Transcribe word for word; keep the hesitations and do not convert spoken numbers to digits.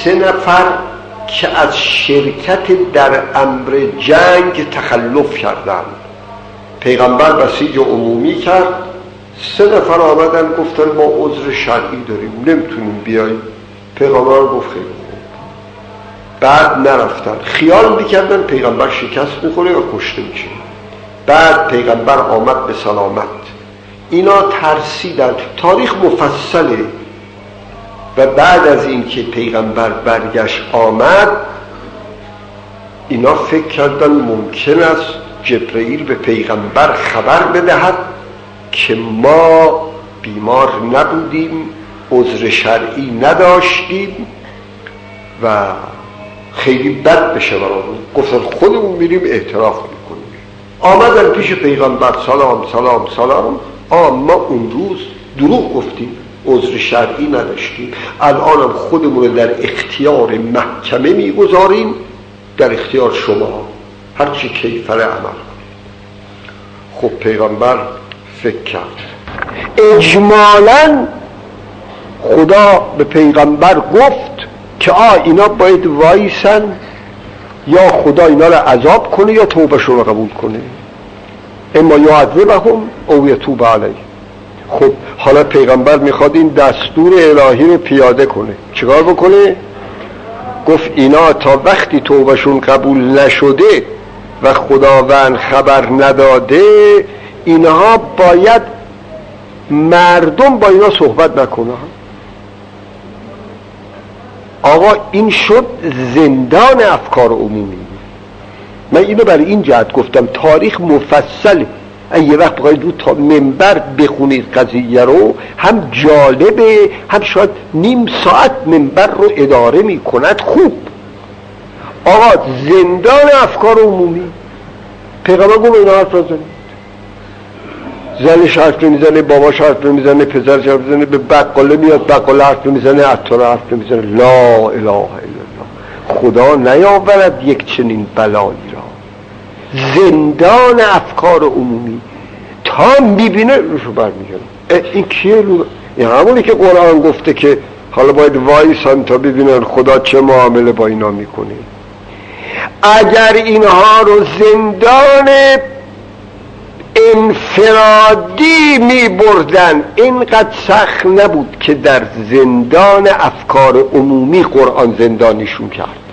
سه نفر که از شرکت در امر جنگ تخلف کردند. پیغمبر بسیج عمومی کرد، سه نفر آمدن گفتن ما عذر شرعی داریم نمیتونیم بیاییم. پیغمبر گفت خیلی خوب. بعد نرفتن، خیال میکردن پیغمبر شکست میخوره یا کشته میشه. بعد پیغمبر آمد به سلامت، اینا ترسیدن. تاریخ مفصله. و بعد از این که پیغمبر برگشت آمد، اینا فکر کردن ممکن است جبرئیل به پیغمبر خبر بدهد که ما بیمار نبودیم، عذر شرعی نداشتیم و خیلی بد بشه برامون. گفتن خودمون میریم اعتراف میکنیم. آمدن پیش پیغمبر، سلام سلام سلام، آ ما اون روز دروغ گفتیم، عذر شرعی نداشتیم، الانم خودمون رو در اختیار محکمه میگذاریم، در اختیار شما، هرچی کیفر عمل کنید. خب پیغمبر فکر کرد. اجمالاً خدا به پیغمبر گفت که آ اینا باید وایسن، یا خدا اینا رو عذاب کنه یا توبهشون رو قبول کنه، اما یعذبهم او یتوب علیهم. خب حالا پیغمبر میخواد این دستور الهی رو پیاده کنه، چیکار بکنه؟ گفت اینا تا وقتی توبهشون قبول نشده و خداوند خبر نداده، اینها باید مردم با اینا صحبت نکنه. آقا این شد زندان افکار عمومی. من اینو برای این جهت گفتم تاریخ مفصله. یه وقت بخواید رو تا منبر بخونید قضیه رو، هم جالبه، هم شاید نیم ساعت منبر رو اداره می کند خوب. آقا زندان افکار عمومی. پیغمبر گفت اینا حرف نزنید. زنش حرف نمیزنه، باباش حرف نمیزنه، پسرش حرف نمیزنه، به بقاله میاد بقاله حرف نمیزنه، عطار حرف نمیزنه. لا اله الا الله. خدا نیاورد یک چنین بلایی را. زندان افکار عمومی تا میبینه روشو برمیگرد. این کیه رو؟ این همونی که قرآن گفته که حالا باید وایسن تا ببینن خدا چه معامله با اینا میکنه. اگر اینها رو زندان انفرادی می بردن، اینقدر سخت نبود که در زندان افکار عمومی قرآن زندانیشون کرد.